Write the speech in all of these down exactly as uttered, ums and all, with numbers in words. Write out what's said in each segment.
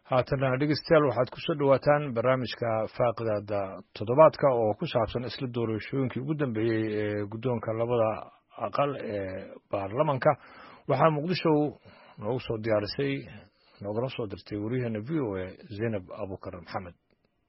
haatana dhegeystayaal waxaad ku soo dhawaataan barnaamijka faaqidada toddobaadka oo ku saabsan isla doorashooyinkii ugu dambeeyey ee guddoonka labada aqal ee baarlamanka waxaa muqdisho noogu soo diyaarisay noogala soo dirtay wariyaheena v o a zaynab abukar maxamed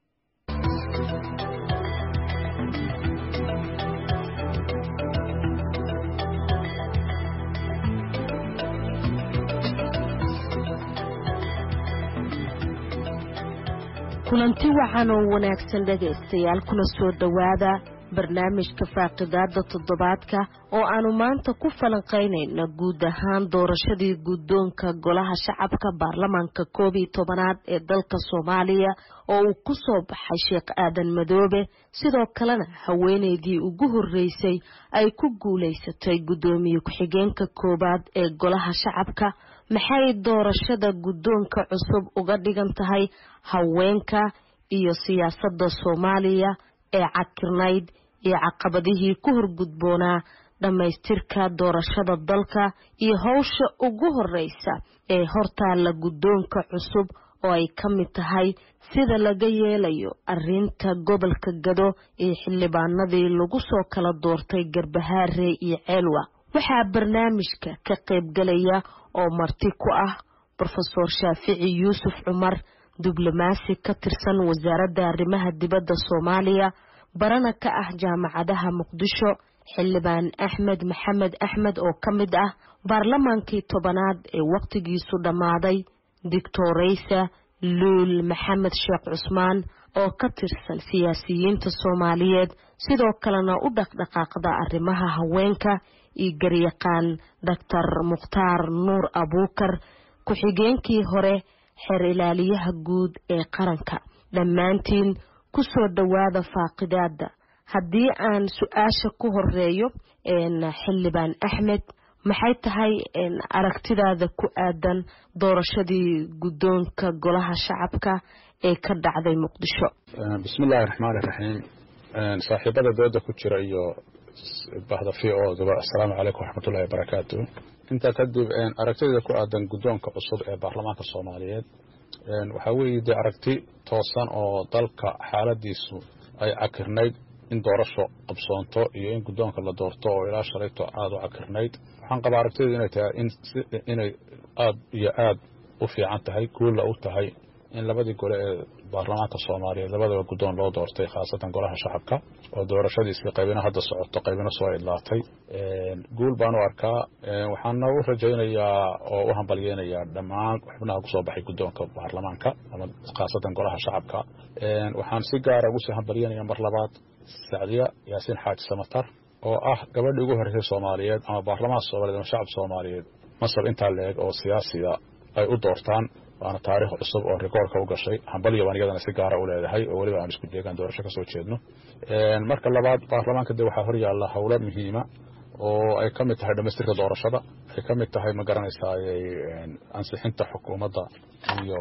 kulanti waxaan oo wanaagsan dhagaystayaal kuna soo dhawaada barnaamijka faaqidaada toddobaadka oo aanu maanta ku falanqaynayna guud ahaan doorashadii guddoonka golaha shacabka baarlamaanka koob iyo tobanaad ee dalka Soomaaliya oo uu ku soo baxay Sheekh Aadan Madoobe sidoo kalena haweeneydii ugu horeysay ay ku guuleysatay guddoomiye ku-xigeenka koobaad ee golaha shacabka maxay doorashada guddoonka cusub uga dhigan tahay haweenka iyo siyaasadda Soomaaliya ee cakirnayd iyo caqabadihii ku horgudboonaa dhamaystirka doorashada dalka iyo hawsha ugu horeysa ee hortaala guddoonka cusub oo ay ka mid tahay sida laga yeelayo arrinta gobolka Gado ee xildhibaanadii lagu soo kala doortay Garbahaare iyo Ceelwa waxaa barnaamijka ka qayb galaya oo marti ku ah Professor Shaafici Yuusuf Cumar diblomaasi ka tirsan wasaaradda arrimaha dibadda Soomaaliya barana ka ah jaamacadaha Muqdisho xildhibaan Axmed Maxamed Axmed oo ka mid ah baarlamaankii tobanaad ee waqtigiisu dhamaaday Doctoraysa Luul Maxamed Sheekh Cusmaan oo ka tirsan siyaasiyiinta Soomaaliyeed sidoo kalena u dhaqdhaqaaqda arrimaha haweenka iyo garyaqaan Doctor Mukhtaar Nuur Abuukar ku-xigeenkii hore xeer ilaaliyaha guud ee qaranka dhammaantiin ku soo dhawaada faaqidaada haddii aan su-aasha ku horeeyo xildhibaan Axmed maxay tahay aragtidaada ku aadan doorashadii guddoonka golaha shacabka ee ka dhacday Muqdisho bismillaahir rahmaanir rahiim saaxiibada dooda ku jira iyo bahda V O A assalaamu calaykum waraxmatullaahi wabarakaatuh inta kadib aragtida ku aadan guddoonka cusub ee baarlamaanka Soomaaliyeed waxa weeye de aragti toosan oo dalka xaaladiisu ay cakirnayd in doorasho qabsoonto iyo in guddoonka la doorto oo ilaa shalayto aad u cakirnayd waxaan qabaa aragtida inay tahay in inay aad iyo aad u fiican tahay guul u tahay in labadii gole ee baarlamaanka Soomaaliyeed labadaba guddoon loo doortay khaasatan golaha shacabka oo doorashadiisa qaybina hadda socoto qaybina soo idlaatay guul baan u arkaa waxaan u rajaynayaa oo u hambalyeynaya dhammaan xubnaha ku soo baxay guddoonka baarlamaanka ama khaasatan golaha shacabka waxaan si gaar ah ugu soo hambalyeynaya mar labaad Sacdiya Yaasiin Xaaji Samatar oo ah gabadhii ugu horeysay Soomaaliyeed ama baarlamaanka Soomaaliyeed ama shacabka Soomaaliyeed masab inta leeg oo siyaasiga ay u doortaan waana taariikh cusub oo rikoorka u gashay hambalyo waan iyadana si gaar ah u leedahay oo waliba aan isku deegaan doorasho ka soo jeedno een marka labaad baarlamaanka de waxa hor yaala hawlo muhiim ah oo ay ka mid tahay dhamaystirka doorashada ay ka mid tahay ma garanaysaa ansixinta xukuumadda iyo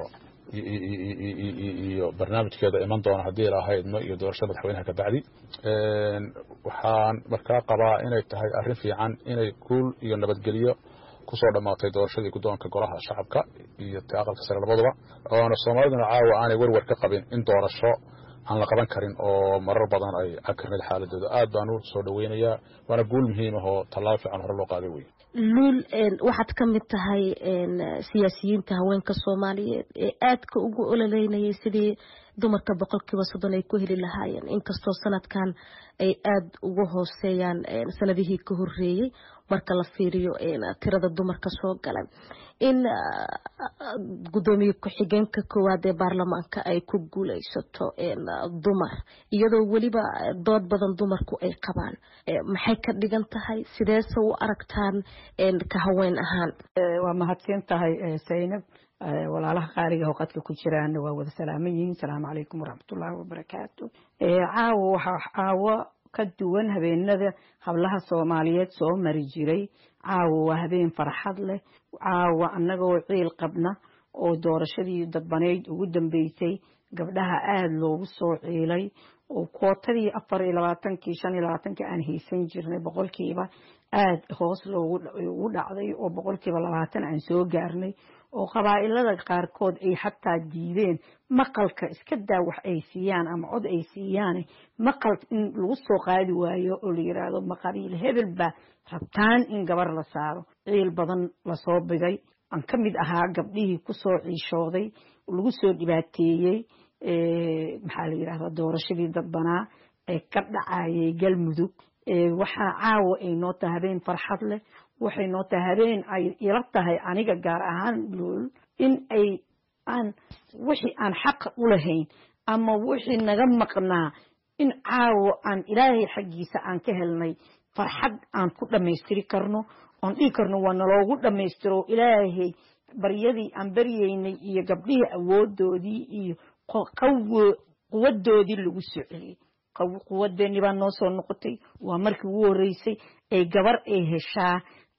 iyo barnaamijkeeda iman doona hadii la haydno iyo doorashada madaxweynaha ka bacdi een waxaan markaa qabaa inay tahay arrin fiican inay guul iyo nabadgelyo kusoo dhamaatay doorashadii guddoonka golaha shacabka iyo aqalka sare labaduba oo Soomaaliduna caawa aanay warwar ka qabin in doorasho aan la qaban karin oo marar badan ay cakirnid xaaladooda aad baan u soo dhaweynayaa waana guul muhiim ah oo tallaabo fiican hore loo qaaday way Luul waxaad ka mid tahay siyaasiyiinta haweenka Soomaaliyeed ee aadka ugu ololeynayay sidii dumarka boqolkiiba soddon ay ku heli lahaayeen inkastoo sanadkan ay aad ugu hooseeyaan sanadihii ka horeeyay marka la fiiriyo tirada dumarka soo galay in guddoomiye ku-xigeenka koowaad ee baarlamaanka ay ku guuleysato dumar iyadoo waliba dood badan dumarku ay qabaan maxay ka dhigan tahay sideese u aragtaan ka haween ahaan waa mahadsan tahay Zaynab walaalaha qaaliga oo qadka ku jiraan waa wada salaaman yihiin salaamu calaykum waraxmatullaahi wabarakaatuh caawa waxa caawa ka duwan habeenada hablaha Soomaaliyeed soo mari jiray caawa waa habeen farxad leh caawa annagoo ciil qabna oo doorashadii dadbaneyd ugu dambeysay gabdhaha aada loogu soo ciilay oo kootadii afar iyo labaatankii shan iyo labaatankii aan haysan jirnay boqolkiiba aada hoos loogu ugu dhacday oo boqolkiiba labaatan aan soo gaarnay oo qabaa'ilada qaarkood ay xataa diideen maqalka iska daa wax ay siiyaan ama cod ay siiyaan maqal in lagu soo qaadi waayo oo la yiraahdo maqabiil hebel baa rabtaan in gabar la saaro ciil badan lasoo bigay aan ka mid ahaa gabdhihii kusoo ciishooday lagu soo dhibaateeyey maxaa la yidhahdaa doorashadii dadbanaa ee ka dhacayay galmudug waxaa caawa ay noo tahay habeen farxad leh waxay noo tahay habeen ay ila tahay aniga gaar ahaan lool in ay aan wixii aan xaqa u lahayn ama wixii naga maqnaa in caawa aan ilaahay xaggiisa aan ka helnay farxad aan ku dhammaystiri karno oon dhihi karno waa naloogu dhammaystiro ilaahay baryadii aan baryaynay iyo gabdhihii awoodoodii iyo quwadoodii lagu soo celiyey quwadeeni baa noo soo noqotay waa markii ugu horeysay ay gabar ay heshaa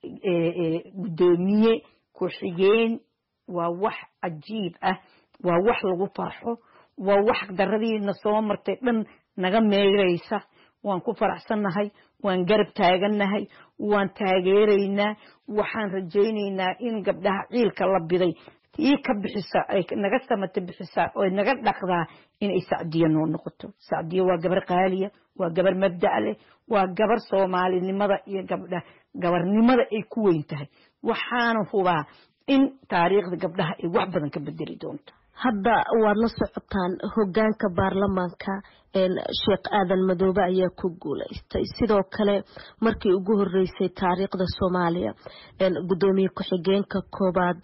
guddoomiye ku-xigeen waa wax cajiib ah waa wax lagu farxo waa wax daradiina soo martay dhan naga meeraysa waan ku faraxsannahay waan garab taagannahay waan taageeraynaa waxaan rajaynaynaa in gabdhaha ciilka la biday tii ka bixisa ay naga samata bixisaa oo naga dhaqdaa inay Sacdiyo noo noqoto Sacdiyo waa gabar qaaliya waa gabar mabda' leh waa gabar Soomaalinimada iyo gabdha gabarnimada ay ku weyn tahay waxaan hubaa in taariikhda gabdhaha ay wax badan ka bedeli doonto hadda waad la socotaan hoggaanka baarlamaanka Sheekh Aadan Madoobe ayaa ku guuleystay sidoo kale markii ugu horeysay taariikhda Soomaaliya gudoomiye ku-xigeenka koobaad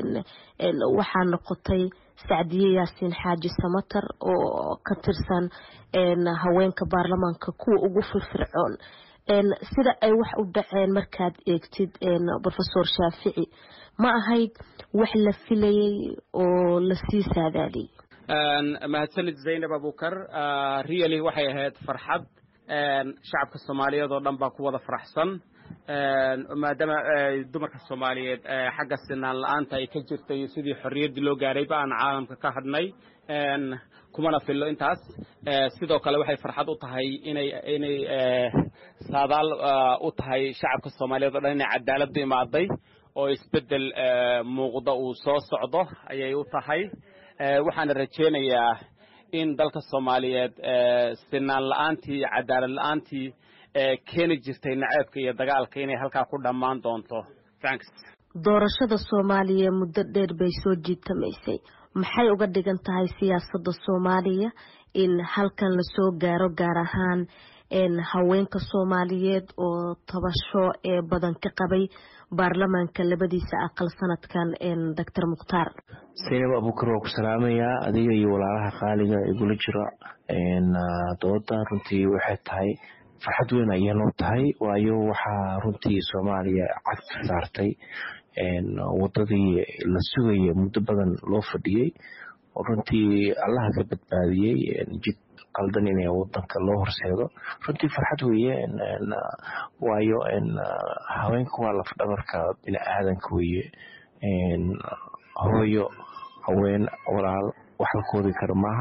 waxaa noqotay Sacdiye Yaasiin Xaaji Samatar oo ka tirsan haweenka baarlamaanka kuwa ugu firfircoon sida ay wax u dhaceen markaad eegtid Professor Shaafici ma ahayd wax la filayay oo la sii saadaaliyay mahadsanid Zainab Abukar really waxay ahayd farxad shacabka Soomaaliyeed oo dhan baa ku wada faraxsan maadaama dumarka Soomaaliyeed xagga sinaan la'aanta ay ka jirtay sidii xorriyadii loo gaaray baan caalamka ka hadnay kumana fillo intaas sidoo kale waxay farxad u tahay inay inay saadaal u tahay shacabka Soomaaliyeed oo dhan inay cadaalad imaaday oo isbedel muuqda uu soo socdo ayay u tahay waxaan rajaynayaa in dalka Soomaaliyeed sinaan la'aantii cadaalad la'aantii keeni jirtay naceebka iyo dagaalka inay halka ku dhamaan doonto thanks doorashada Soomaaliya muddo dheer bay soo jiitamaysay maxay uga dhigan tahay siyaasadda Soomaaliya in halkan la soo gaaro gaar ahaan in haweenka Soomaaliyeed oo tabasho ee badan ka qabay baarlamaanka labadiisa aqal sanadkan in Doctor Mukhtaar Zainab Abukar oo ku salaamaya adiga iyo walaalaha qaaliga ee gula jira in dooda runtii waxay tahay farxad weyn ayay noo tahay waayo waxa runtii Soomaaliya cad saartay in wadadii la sugayay muddo badan loo fadhiyay oo runtii Allah ka badbaadiyay jid qaldan inay wadanka loo horseedo runtii farxad weeye waayo in haweenku waa laf dhabarka bini'aadanka weeye in hooyo haween walaal wax la koodi karo maaha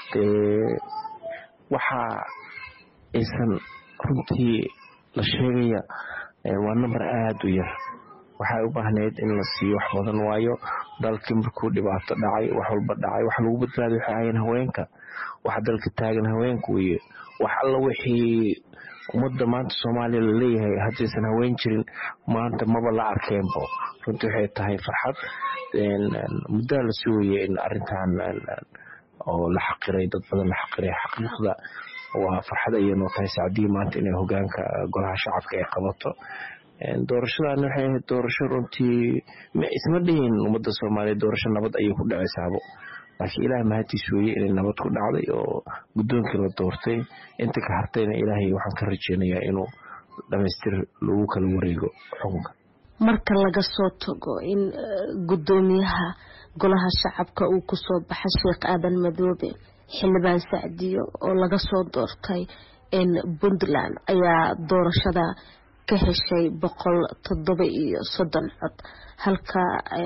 waxa aysan runtii la sheegaya waa number aad u yar waxay u baahneed in la siiyo wax badan waayo dalkii markuu dhibaato dhacay wax walba dhacay wax lagu badbaadiyo waxay ahaayeen haweenka waxa dalka taagan haweenku weeye wax alla wixii ummadda maanta Soomaaliya la leeyahay haddaysan haween jirin maanta maba la arkeenbo runtii waxay tahay farxad muddo la sugayay in arrintan oo la xaqiray dad badan la xaqiray xaqiiqda waa farxad ay noo tahay Sacdiye maanta inay hoggaanka golaha shacabka ay qabato doorashadan waxay ahayd doorasho runtii ma isma dhihin ummadda Soomaaliyeed doorasho nabad ayay ku dhacaysaabo laakiin Ilaahay mahadiis weeye inay nabad ku dhacday oo gudoonkii la doortay inta ka hartayna Ilaahay waxaan ka rajeynayaa inuu dhamaystir lagu kala wareego xukunka marka laga soo tago in gudoomiyaha golaha shacabka uu ku soo baxay Sheekh Aadan Madoobe xildhibaan Sacdiyo oo laga soo doortay in Puntland ayaa doorashada ka heshay boqol toddoba iyo soddon cod halka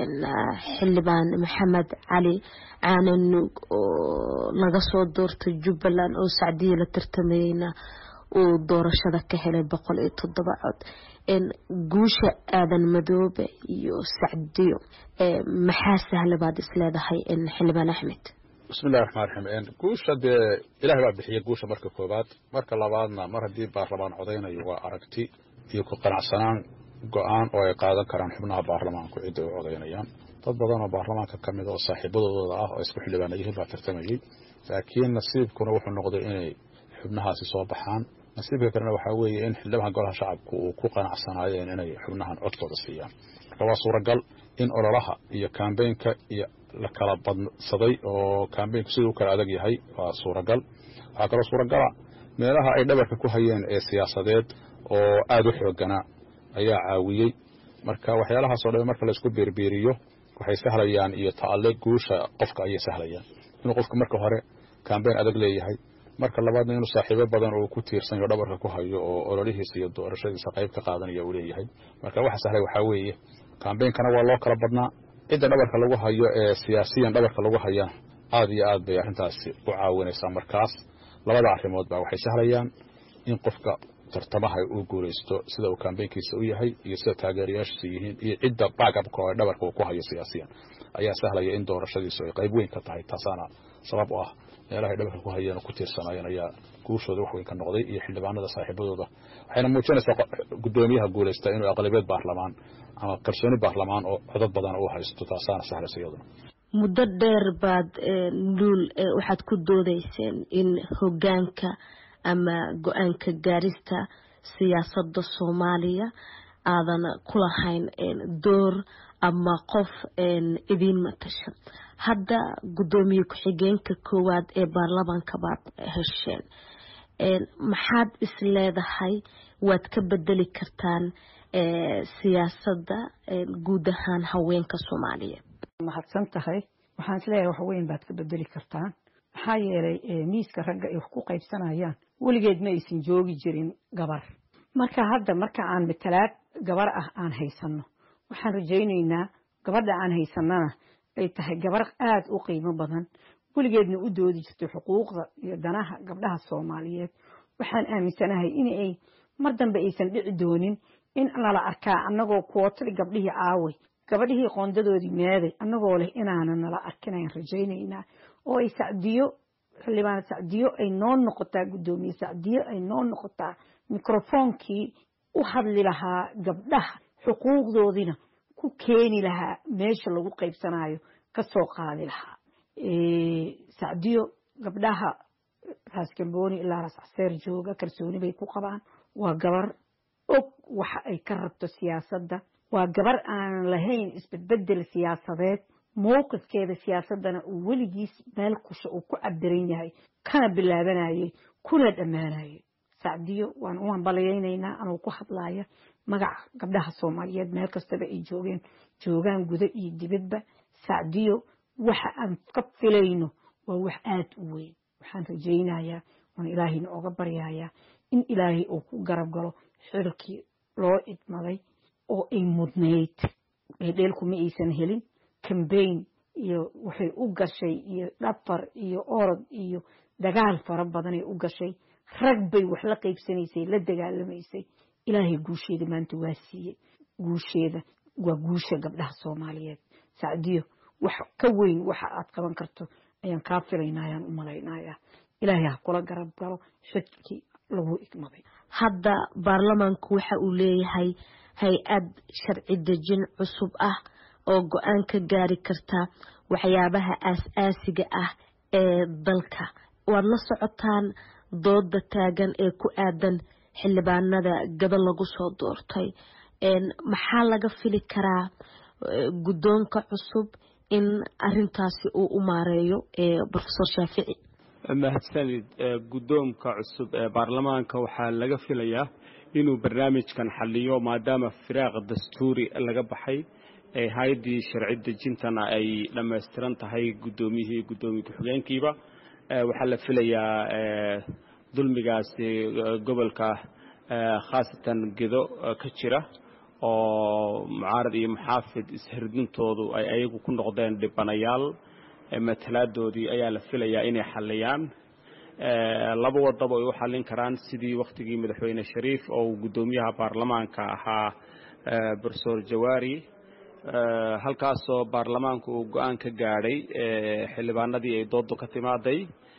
xildhibaan maxamed cali caananuug oo laga soo doortay Jubbaland oo Sacdiye la tartamayna uu doorashada ka helay boqol iyo toddoba cod in guusha aadan madoobe iyo Sacdiyo maxaa sahlabaad isleedahay in xildhibaan Axmed bismillaahir rahmaanir rahiim guusha de ilaahay baa bixiyay guusha marka koobaad marka labaadna mar hadii baarlamaan codeynayo waa aragti iyo ku qanacsanaan go'aan oo ay qaadan karaan xubnaha baarlamaanku cid ay codeynayaan dad badan oo baarlamaanka kamid oo saaxiibadooda ah oo isku xildhibaanayeen baa tartamayay laakiin nasiibkuna wuxuu noqday inay xubnahaasi soo baxaan nasiibka kalena waxa weeye in xildhibaanka golaha shacabku uu ku qanacsanaayeen inay xubnahan codkooda siiyaan marka waa suuragal in ololaha iyo campaignka iyo la kala badsaday oo campaignku sidoo kale adag yahay waa suuragal waxa kale suuragal meelaha ay dhabarka ku hayeen ee siyaasadeed oo aad u xoogana ayaa caawiyay marka waxyaalaha soo dhan marka la isku beerbeeriyo waxay sahlayaan iyo taale guusha qofka ay sahlayaan inuu qofka marka hore campaign adag leeyahay marka labaadna inuu saaxiibo badan oo ku tiirsan iyo dhabarka ku hayo oo ololihiisa iyo doorashadiisa qayb ka qaadanaya uu leeyahay marka waxa sahlay waxa weeye campaign-kana waa loo kala badnaa cidda dhabarka lagu hayo ee siyaasiyan dhabarka lagu haya aad iyo aad bay arrintaasi u caawinaysaa markaas labada arrimood baa waxay sahlayaan in qofka tartamaha uu guuleysto sida uu campaignkiisa u yahay iyo sida taageerayaashiisa yihiin iyo cidda backup-ka oo dhabarka uu ku hayo siyaasiyan ayaa sahlaya in doorashadiisu ay qayb weyn ka tahay taasana sabab u ah meelaha dhabarka ku hayeen oo ku tiirsanayeen ayaa guushooda wax weyn ka noqday iyo xildhibaanada saaxiibadooda waxayna muujinaysaa gudoomiyaha guuleysta inuu aqlabiyad baarlamaan ama kalsooni baarlamaan oo codad badan u haysto taasana sahlaysa iyaduna muddo dheer baad luul waxaad ku doodayseen in hoggaanka ama go'aanka gaarista siyaasadda Soomaaliya aadan ku lahayn door ama qof idin matasha hadda gudoomiye ku-xigeenka koowaad ee baarlamaanka baad hesheen maxaad isleedahay waad ka bedeli kartaan siyaasadda guud ahaan haweenka Soomaaliyeed mahadsan tahay waxaan isleeyahay wax weyn baad ka bedeli kartaan maxaa yeelay miiska ragga ay wax ku qaybsanayaan weligeed ma aysan joogi jirin gabar marka hadda marka aan matalaad gabar ah aan haysano waxaan rajaynaynaa gabadha aan haysanana ay tahay gabar aad u qiimo badan weligeedna u doodi jirtay xuquuqda iyo danaha gabdhaha Soomaaliyeed waxaan aaminsanahay in ay mar dambe aysan dhici doonin in nala arkaa annagoo kuwatay gabdhihii aaway gabadhihii qoondadoodii meeday annagoo leh inaana nala arkinayn rajaynaynaa oo ay Sacdiyo xildhibaan Sacdiyo ay noo noqotaa gudoomiye Sacdiyo ay noo noqotaa mikrofoonkii u hadli lahaa gabdhaha xuquuqdoodina ku keeni lahaa meesha lagu qaybsanayo ka soo qaadi lahaa Sacdiyo gabdhaha raaskambooni ilaa raascaseer jooga kalsooni bay ku qabaan waa gabar og waxa ay ka rabto siyaasadda waa gabar aan lahayn isbedbedel siyaasadeed mowqifkeeda siyaasadana uu weligiis meel kusha uu ku cabiran yahay kana bilaabanayay kuna dhammaanayay Sacdiyo waan u hambaleynaynaa anoo ku hadlaaya magaca gabdhaha Soomaaliyeed meel kastaba ay joogeen joogaan guda iyo dibadba Sacdiyo waxa aan ka filayno waa wax aad u weyn waxaan rajaynayaa waan ilaahayna uga baryayaa in ilaahay uu ku garab galo xilkii loo idmaday oo ay mudnayd dheelku ma aysan helin campaign iyo waxay u gashay iyo dhafar iyo orod iyo dagaal fara badan ay u gashay rag bay wax la qaybsanaysay la dagaalamaysay ilaahay guusheeda maanta waa siiyay guusheeda waa guusha gabdhaha Soomaaliyeed Sacdiyo wax ka weyn waxa aad qaban karto ayaan ka filaynaa ayaan u malaynayaa ilaahay ha kula garab galo xilkii lagu idmaday hadda baarlamaanku waxa uu leeyahay hay-ad sharci dejin cusub ah oo go'aan ka gaari karta waxyaabaha aas-aasiga ah ee dalka waad la socotaan dooda taagan ee ku aadan xildhibaanada gabal lagu soo doortay maxaa laga fili karaa guddoonka cusub in arintaasi uu u maareeyo professor Shaafici mahadsanid guddoonka cusub ee baarlamaanka waxaa laga filayaa inuu barnaamijkan xalliyo maadaama firaaq dastuuri laga baxay ee hay'adii sharci dejintana ay dhammaystiran tahay guddoomiyihii guddoomiye ku-xigeenkiiba waxaa la filayaa dulmigaasi gobolka khaasatan gedo ka jira oo mucaarad iyo muxaafid ishirdintoodu ay ayagu ku noqdeen dhibanayaal mataladoodii ayaa la filayaa inay xaliyaan laba wadaba ay u xalin karaan sidii waqtigii madaxweyne Shariif oo gudoomiyaha baarlamaanka ahaa Professor Jawaari halkaasoo baarlamaanku uu go'aan ka gaadhay xildhibaanadii ay doodo ka timaaday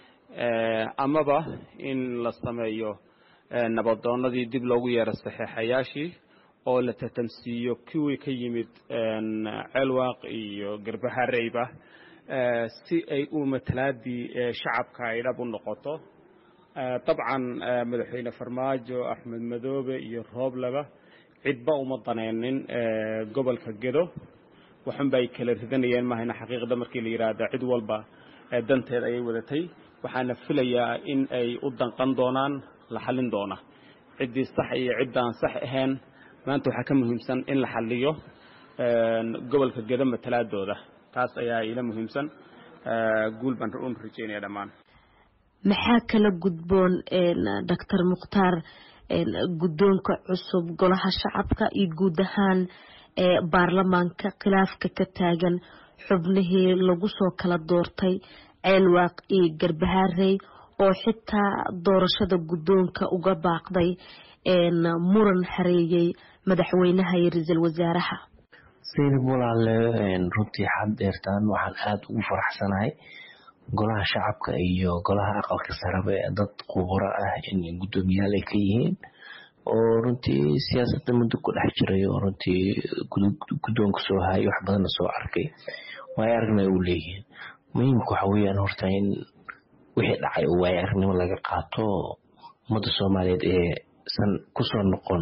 amaba in la sameeyo nabadoonadii dib loogu yeero saxiixayaashii oo la tatamsiiyo kuwii ka yimid Ceelwaaq iyo Garbahareyba si ay u matalaadii shacabka ay dhab u noqoto طبعا madaxweyne Farmaajo Axmed Madoobe iyo Rooblaba cidba uma daneenin gobolka Gedo waxan bay kala ridanayeen ma hayna xaqiiqada markii la yiraahdo cid walba danteed ay wadatay waxaana filayaa in ay u danqan doonaan la xalin doona cidii sax iyo cidaan sax ahayn maanta waxa ka muhiimsan in la xaliyo gobolka Gedo matalaadooda taas ayaa ila muhiimsan guul baan u rajeynaya dhamaan maxaa kala gudboon Doctor Mukhtaar guddoonka cusub golaha shacabka iyo guud ahaan baarlamaanka khilaafka ka taagan xubnihii lagu soo kala doortay Ceelwaaq iyo Garbaharey oo xitaa doorashada guddoonka uga baaqday muran xareeyay madaxweynaha iyo ra'iisul wasaaraha Sayid Bulaale runtii xad dheertaan waxaan aad ugu faraxsanahay golaha shacabka iyo golaha aqalka sare ee dad khubaro ah in gudoomiyaal ay ka yihiin oo runtii siyaasadda muddo ku dhex jiray oo runtii guddoonka soo hayay wax badan soo arkay way aragnay u leeyihiin muhiimku waxa weeyaan horta in wixii dhacay oo way aragnimo laga qaato ummadda Soomaaliyeed ee san ku soo noqon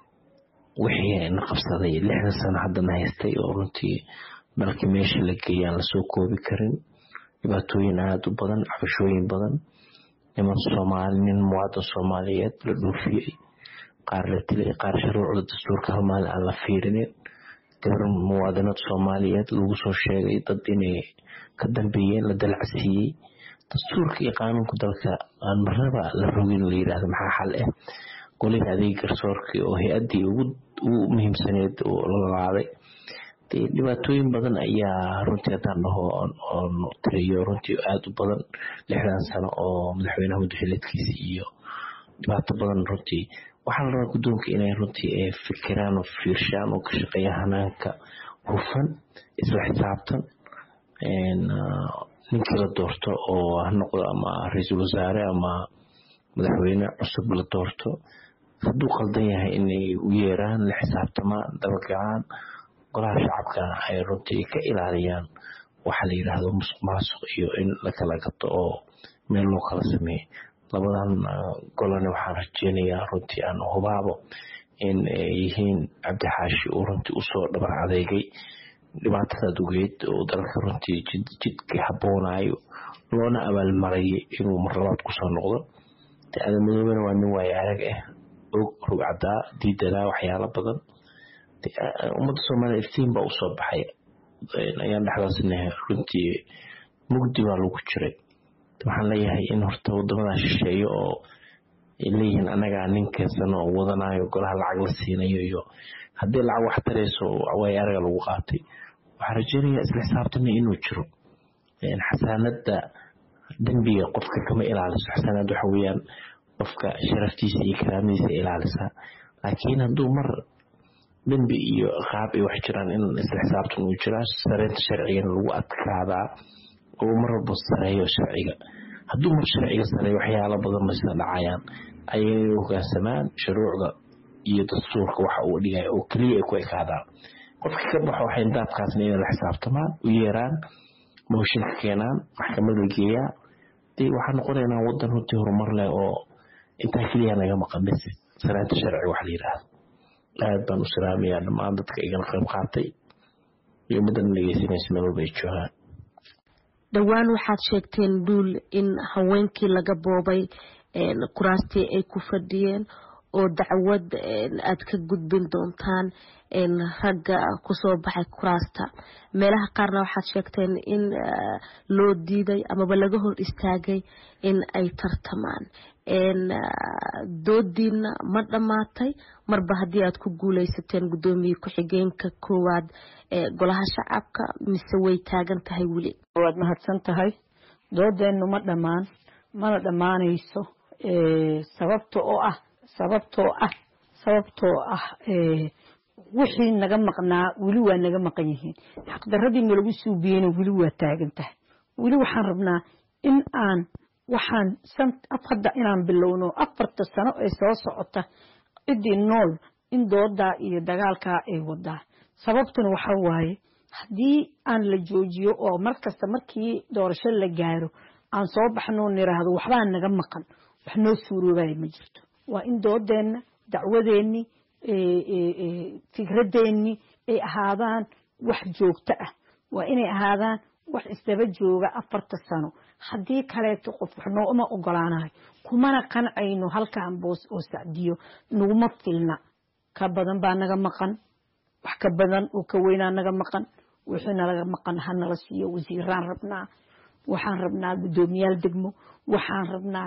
wixii na qabsaday lixdan sano hadda na haystay oo runtii dalka meesha la geeyay la soo koobi karin dhibaatooyin aad u badan cabashooyin badan niman Soomaaliyin muwaadin Soomaaliyeed la dhuufiyay qaar la tilay qaar shuruucda dastuurka halmaal aan la fiirinin gabar muwaadinad Soomaaliyeed lagu soo sheegay dad inay ka dambeeyeen la dalacsiiyay dastuurka iyo qaanuunka dalka aan marnaba la rogin la yiraahdo maxaa xal ah goliga adeeg garsoorka oo hay'adii ugu muhiimsaneed oo la laaday dhibaatooyin badan ayaa runtii hadaan dhaho oo tiriyo runtii aad u badan lixdan sano oo madaxweynaha madaxweynaadkiisa iyo dhibaato badan runtii waxaa la rabaa guddoonka inay runtii ay fikiraan oo fiirshaan oo ka shaqeeyaan hanaanka hufan isla xisaabtan ninkii la doorto oo ha noqdo ama ra'iisul wasaare ama madaxweyne cusub la doorto hadduu qaldan yahay inay u yeeraan la xisaabtamaan dabagalaan golaha shacabka ay runtii ka ilaaliyaan waxa la yiraahdo musuqmaasuq iyo in la kala gato oo meel loo kala sameeyo labadan golana waxaan rajeynayaa runtii aan hubaabo in ay yihiin Cabdi Xaashi oo runtii u soo dhabar adeegay dhibaatada dugeed oo dalka runtii jidka haboonayo loona abaal maray inuu mar labaad ku soo noqdo Aadan Madoobe waa nin waay arag ah oo rugcada diidada waxyaalo badan ummadda Soomaaliyeed iftiin baa u soo baxay ayaan dhaxlaasnahay runtii mugdi waa lagu jiray waxaan leeyahay in horta wadamada shisheeye oo leeyihiin anaga ninkeensano oo wadanayo golaha lacag la siinayo iyo haddii lacag wax tarayso way araga lagu qaatay waxaan rajeynayaa isla xisaabtan inuu jiro xasaanada dambiga qofka kama ilaaliso xasaanad waxa weeyaan qofka sharaftiisa iyo karaamadiisa ilaalisa laakiin hadduu mar dambi iyo qaab ay wax jiraan in isla xisaabtan uu jiraa sareynta sharciga lagu adkaadaa oo mar walba sareeyo sharciga hadduu mar sharciga sareeyo waxyaalo badan ma sida dhacayaan ayay hoggaansamaan shuruucda iyo dastuurka waxa uu dhigay oo kaliya ay ku ekaadaan qofka ka baxo waxay intaabkaasna inay la xisaabtamaan u yeeraan mooshin ka keenaan maxkamadda geeyaa dee waxaa noqonaynaa waddan runtii horumar leh oo intaa keliya naga maqan bes sareynta sharciga wax la yidhaahdo aad baan u salaamayaa dhammaan dadka igala qayb qaatay iyo middan dhegeysanaysa meel walba ay joogaan dhowaan waxaad sheegteen duul in haweenkii laga boobay kuraastii ay ku fadhiyeen oo dacwad aad ka gudbin doontaan ragga kusoo baxay kuraasta meelaha qaarna waxaad sheegteen in loo diiday amaba laga hor istaagay in ay tartamaan doodiina ma dhammaatay marba haddii aad ku guulaysateen guddoomiye ku-xigeenka koowaad ee golaha shacabka mise way taagan tahay weli? waad mahadsan tahay. doodeennu ma dhammaan mana dhammaanayso sababta oo ah sababtoo ah sababtoo ah wixii naga maqnaa weli waa naga maqan yihiin. xaqdaradii nalagu suubiyeyna weli waa taagan tahay. weli waxaan rabnaa in aan waxaan hadda inaan bilowno afarta sano ee soo socota ciddii nool in doodaa iyo dagaalkaa ay wadaa. sababtuna waxaa waaye haddii aan la joojiyo oo markasta markii doorasho la gaaro aan soo baxno niraahdo waxbaa naga maqan wax noo suuroobaya ma jirto. waa in doodeenna dacwadeenni fikradeenni ay ahaadaan wax joogto ah. waa inay ahaadaan wax isdaba jooga afarta sano. haddii kaleeto qof wax nooma ogolaanayo kumana qancayno halkaan boos oo sacdiyo naguma filna. ka badan baa naga maqan wax ka badan oo ka weynaa naga maqan. wixii nalaga maqan ha nala siiyo. wasiiraan rabnaa, waxaan rabnaa guddoomiyaal degmo, waxaan rabnaa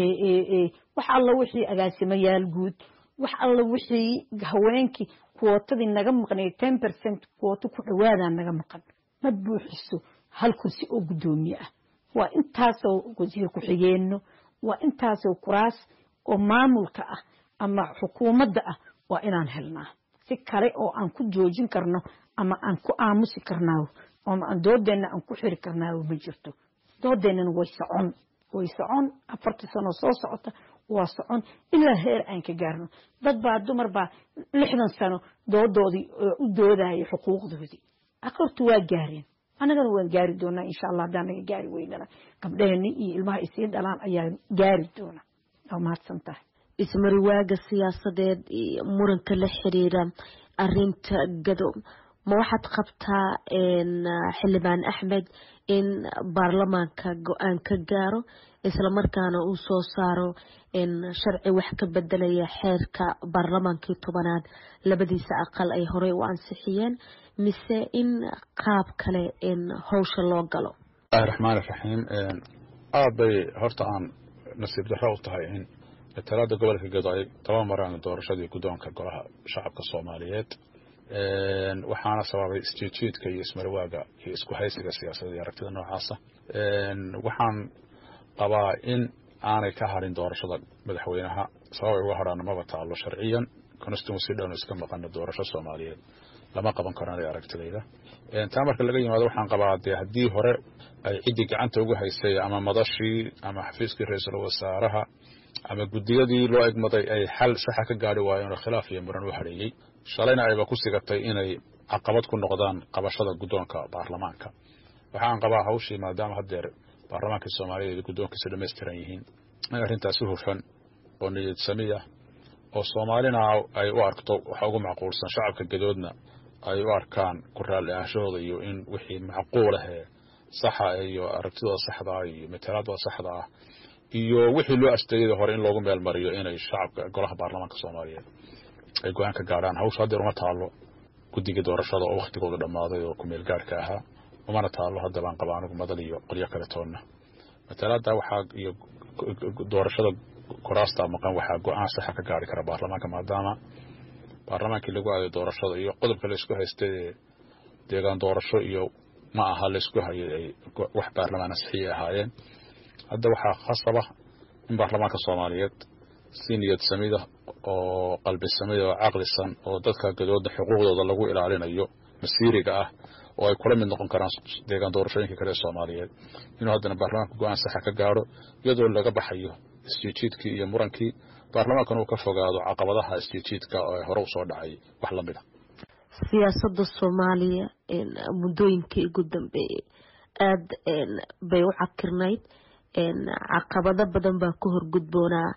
wax alla wixii agaasimayaal guud, wax alla wixii haweenkii kuwootadii naga maqnay ten percent kuwooto ku dhawaadaan naga maqan ma buuxiso hal kursi oo guddoomiye ah. waa intaasoo wasiir ku-xigeenno, waa intaasoo kuraas oo maamulka ah ama xukuumadda ah waa inaan helnaa. si kale oo aan ku joojin karno ama aan ku aamusi karnaa ama aan doodeenna aan ku xiri karnaa ma jirto. doodeennana way socon way socon afarta sano soo socota waa socon ilaa heer aan ka gaarno. dad baa dumar baa lixdan sano doodoodii u doodaya xuquuqdoodii akortu waa gaareen. annagana waan gaari doonaa insha allah. haddaan naga gaari weynana gabdhaheenni iyo ilmaha isii dhalaan ayaa gaari doona. waa mahadsan tahay. ismariwaaga siyaasadeed iyo muranka la xiriira arinta gado ma waxaad qabtaa xildhibaan axmed in baarlamaanka go-aan ka gaaro isla markaana uu soo saaro sharci wax ka bedelaya xeerka baarlamaankii tobanaad labadiisa aqal ay horey u ansixiyeen mise in qaab kale in hawsha loo galo? raxmaan raxiim aad bay horta aan nasiib darro u tahay in talaada gobolka gado ay toban maraan doorashadii guddoonka golaha shacabka Soomaaliyeed waxaana sababay isjiidjiidka iyo ismarwaaga iyo isku haysiga siyaasadeed iyo aragtida noocaasa. waxaan qabaa in aanay ka harin doorashada madaxweynaha sabab uga haraan maba taalo sharciyan constituency dhan iska maqan doorasho Soomaaliyeed lama qaban karaan aragtidayda. taa marka laga yimaado waxaan qabaa haddii hore ay cidi gacanta ugu haysay ama madashii ama xafiiskii ra'iisul wasaaraha ama gudiyadii loo egmaday ay xal sax ka gaari waayeen oo khilaaf iyo muran u hareeyay shalayna ayba ku sigatay inay caqabad ku noqdaan qabashada guddoonka baarlamaanka. waxaan qabaa hawshii maadaama haddeer baarlamaanka Soomaaliyeed guddoonkiisa dhameystiran yihiin in arrintaasi hufan oo niyad samiya oo Soomaalina ay u aragto waxa ugu macquulsan shacabka gadoodna ay u arkaan ku raali ahashooda iyo in wixii macquul ah saxa iyo aragtida saxda ah iyo matalaadda saxda ah iyo wixii loo asteeyay hore in loogu meel mariyo inay shacabka golaha baarlamaanka Soomaaliyeed ay go'aan ka gaaraan. hawsha hadda uma taalo guddiga doorashada oo waqtigooda dhamaaday oo ku meel gaarka ahaa umana taalo hadda baan qabaa anigu madal iyo qolyo kale toonna matalaadda waxaa iyo doorashada kuraasta maqan waxaa go'aan sax ka gaari kara baarlamaanka maadaama baarlamaankii lagu aaday doorashada iyo qodobka la isku haystay deegaan doorasho iyo ma aha la isku hayay wax baarlamaan saxiix ahaayeen. hadda waxaa khasaba in baarlamaanka Soomaaliyeed si niyad samida oo qalbi samida oo caqlisan oo dadka gadooda xuquuqdooda lagu ilaalinayo masiiriga ah oo ay kula mid noqon karaan deegaan doorashooyinka kale ee Soomaaliyeed inuu haddana baarlamaanka go'aan sax ka gaaro iyadoo laga baxayo isjiidjiidkii iyo murankii baarlamaankan uu ka fogaado caqabadaha isjiidjiidka oo hore u soo dhacay wax la mid ah. siyaasadda Soomaaliya in muddooyinkii ugu dambeeyay aad bay u cakirnayd caqabado badan baa ku horgudboonaa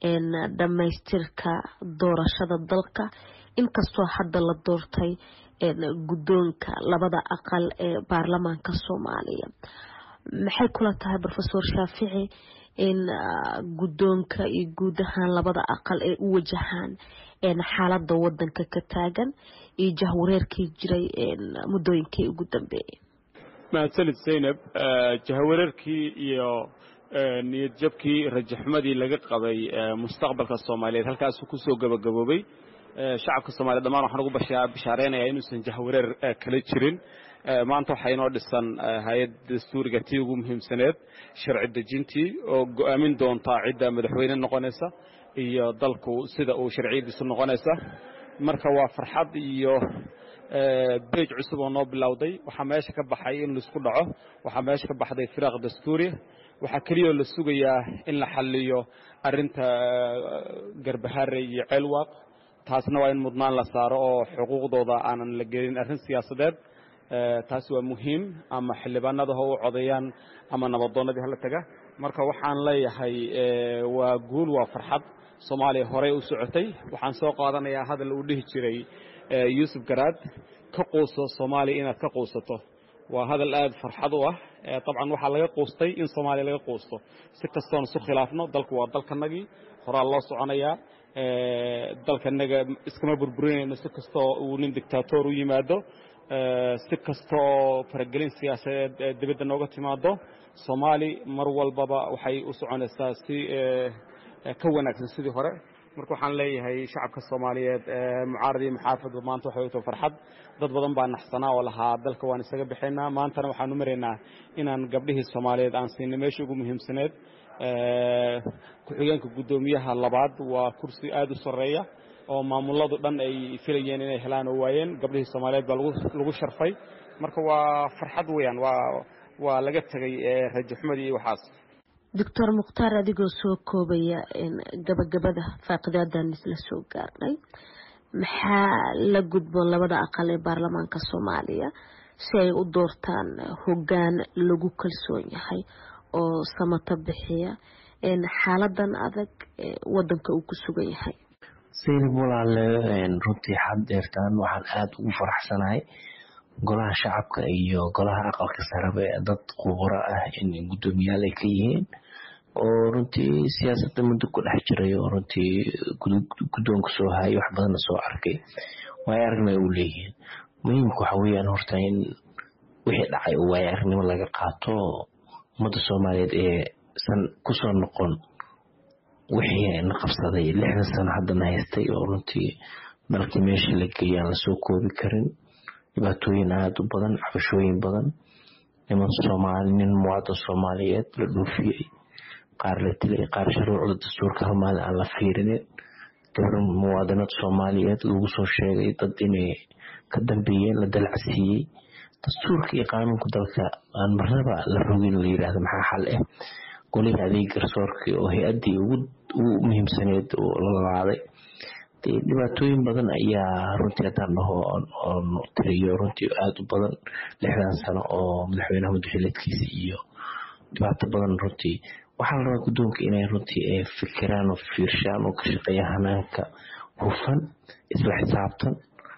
dhamaystirka doorashada dalka inkastoo hadda la doortay guddoonka labada aqal ee baarlamaanka Soomaaliya. maxay kula tahay professor Shaafici in guddoonka iyo guud ahaan labada aqal ay u wajahaan xaaladda wadanka ka taagan iyo jahwareerkii jiray muddooyinkii ugu dambeeyay? mahadsanid Zainab. jahwareerkii iyo niyad jabkii rajaxmadii laga qabay mustaqbalka Soomaaliyeed halkaas ku soo gabagaboobay. shacabka Soomaaliyeed dhammaan waxaan ugu bashaareynaya inuusan jahwareer kala jirin. maanta waxaa inoo dhisan hay'ad dastuuriga tii ugu muhiimsaneed sharci dejintii oo go'aamin doonta cidda madaxweyne noqonaysa iyo dalku sida uu sharciyadiisu noqonaysa. marka waa farxad iyo beej cusub oo noo bilowday. waxaa meesha ka baxay in laisku dhaco, waxaa meesha ka baxday firaaq dastuuri. waxaa keliya la sugayaa in la xalliyo arrinta Garbaharre iyo Ceelwaaq. taasna waa in mudnaan la saaro oo xuquuqdooda aanan la gelin arrin siyaasadeed. taasi waa muhiim, ama xildhibaanada ha u codeeyaan ama nabadoonnadii hala taga. marka waxaan leeyahay waa guul, waa farxad. Soomaaliya horey u socotay. waxaan soo qaadanayaa hadal uu dhihi jiray Yuusuf Garaad, ka quuso Soomaaliya inaad ka quusato. waa hadal aad farxad u ah. طبعا waxaa laga quustay in Soomaaliya laga quusto. si kastoon isu khilaafno, dalku waa dalkanagii, horaa loo soconayaa. dalkanaga iskama burburinayno si kastoo uu nin dictator u yimaado, si kastoo faragelin siyaasadeed dibadda nooga timaado. Soomaali mar walbaba waxay u soconaysaa si ka wanaagsan sidii hore. marka waxaan leeyahay shacabka Soomaaliyeed mucaarad iyo muxaafid maanta waxay u tahay farxad. dad badan baa naxsanaa oo lahaa dalka waan isaga bixinaa. maantana waxaan u mareynaa inaan gabdhihii Soomaaliyeed aan siinay meeshii ugu muhiimsaneed. ku-xigeenka guddoomiyaha labaad waa kursi aad u sareeya oo maamuladu dhan ay filayeen inay helaan oo waayeen. gabdhihii Soomaaliyeed baa lagu sharfay. marka waa farxad weeyaan, waa waa laga tagay rajaxmadii iyo waxaas. Doctor Mukhtaar, adigoo soo koobaya in gabagabada faaqidadan isla soo gaarnay, maxaa la gudboon labada aqal ee baarlamaanka Soomaaliya si ay u doortaan hoggaan lagu kalsoon yahay oo samata bixiya in xaaladan adag wadanka uu ku sugan yahay? Zainab walaale, runtii xad deertaan waxaan aad ugu faraxsanahay golaha shacabka iyo golaha aqalka sare dad khubaro ah in guddoomiyaal ay ka yihiin oo runtii siyaasadda muddo ku dhex jiray oo runtii guddoonka soo hayay wax badan soo arkay. way aragnay u leeyihiin. muhiimku waxa weeyaan horta in wixii dhacay oo way aragnimo laga qaato ummadda Soomaaliyeed ee san ku soo noqon wixii na qabsaday lixdan sano haddana haystay oo runtii dalkii meeshii la geeyay la soo koobi karin. dhibaatooyin aad u badan, cabashooyin badan, niman Soomaali nin muwaadin Soomaaliyeed la dhuufiyay, qaar la dilay, qaar shuruucda dastuurka hal maalin aan la fiirinin, gabar muwaadinad Soomaaliyeed lagu soo sheegay dad inay ka dambeeyeen la dalacsiiyey. dastuurka iyo qaanuunka dalka aan marnaba la rogin la yiraahdo maxaa xal ah. goliga adeeg garsoorka oo hay-adii ugu muhiimsaneed oo la laaday. dhibaatooyin badan ayaa runtii haddaan dhaho oo tiriyo runtii aad u badan lixdan sano oo madaxweynaha madaxweyneedkiisa iyo dhibaato badan runtii. waxaa la rabaa guddoonka inay runtii ay fikiraan oo fiirshaan oo ka shaqeeyaan hanaanka hufan, isla xisaabtan.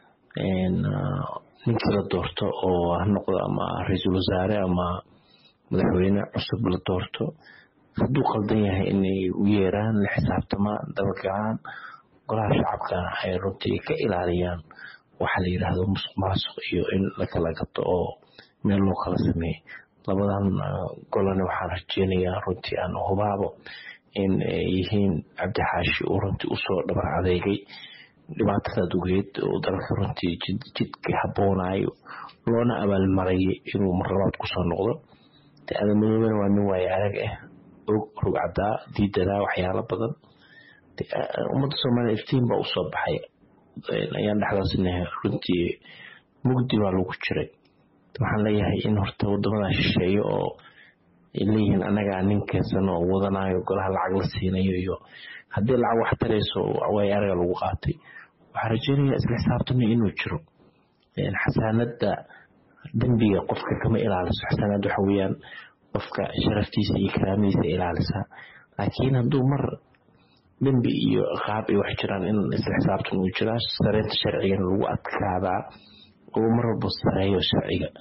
ninkii la doorto oo ha noqdo ama ra-iisul wasaare ama madaxweyne cusub la doorto, hadduu qaldan yahay inay u yeeraan, la xisaabtamaan, dabagalaan. golaha shacabka ay runtii ka ilaaliyaan waxa la yiraahdo musuq maasuq iyo in la kala gato oo meel loo kala sameeyo. labadan golana waxaan rajeynayaa runtii aan hubaabo in ay yihiin Cabdi Xaashi oo runtii u soo dhabar adeegay dhibaatada dugeed oo dalka runtii jidka haboonayo loona abaalmariyay inuu mar labaad ku soo noqdo. Aadan Madoobe waa nin waay arag ah oo rugcada diidada waxyaalo badan. ummadda Soomaaliyeed iftiin baa u soo baxay ayaan dhaxlaasinahay runtii mugdi baa lagu jiray. waxaan leeyahay in horta wadamada shisheeye oo leeyihiin anaga ninkeesan oo wadanayo golaha lacag la siinayo iyo haddii lacag wax tarayso way araga lagu qaatay. waxaan rajeynayaa isla xisaabtan inuu jiro. xasaanada dambiga qofka kama ilaaliso. xasaanada waxa weeyaan qofka sharaftiisa iyo karaamadiisa ilaalisa. laakiin hadduu mar dambi iyo qaab ay wax jiraan in isla xisaabtan uu jiraa, sareynta sharcigan lagu adkaadaa oo mar walba sareeyo sharciga.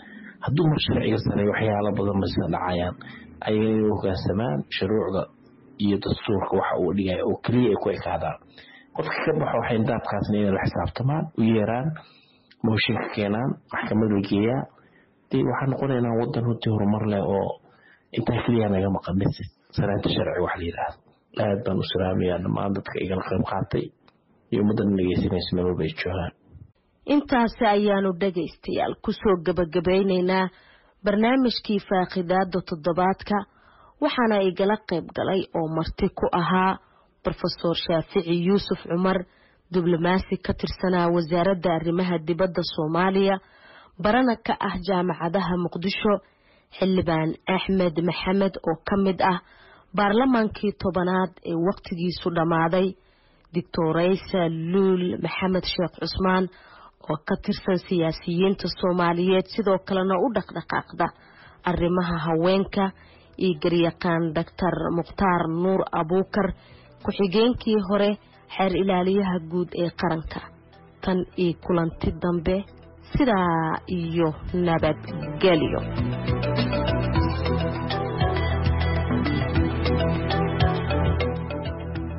hadduu mar sharciga sareeyo waxyaalo badan ma isla dhacayaan ayay hoggaansamaan shuruucda iyo dastuurka waxa uu dhigay oo kaliya ay ku ekaadaan qofka ka baxo waxay intaabkaasna inay la xisaabtamaan u yeeraan mooshinka keenaan maxkamad la geeyaa dee waxaan noqonaynaa waddan runtii horumar leh oo intaa keliya naga maqan mid saraynta sharci wax la yidhaahdo aad baan u salaamayaa dhammaan dadka igala qayb qaatay iyo ummaddan dhegeysanaysa meel walba ay joogaan intaasi ayaanu dhegaystayaal kusoo gabagabeynaynaa barnaamijkii faaqidaada toddobaadka waxaana igala qayb galay oo marti ku ahaa brofesor shaafici yuusuf cumar diblomaasi ka tirsanaa wasaaradda arrimaha dibadda soomaaliya barana ka ah jaamacadaha muqdisho xildhibaan axmed maxamed oo ka mid ah baarlamaankii tobanaad ee waqtigiisu dhammaaday doctoraysa luul maxamed sheekh cusmaan oo ka tirsan siyaasiyiinta soomaaliyeed sidoo kalena u dhaqdhaqaaqda arrimaha haweenka iyo garyaqaan doctor mukhtaar nuur abuukar ku-xigeenkii hore xeer ilaaliyaha guud ee qaranka tan iyo kulanti dambe sidaa iyo nabadgelyo.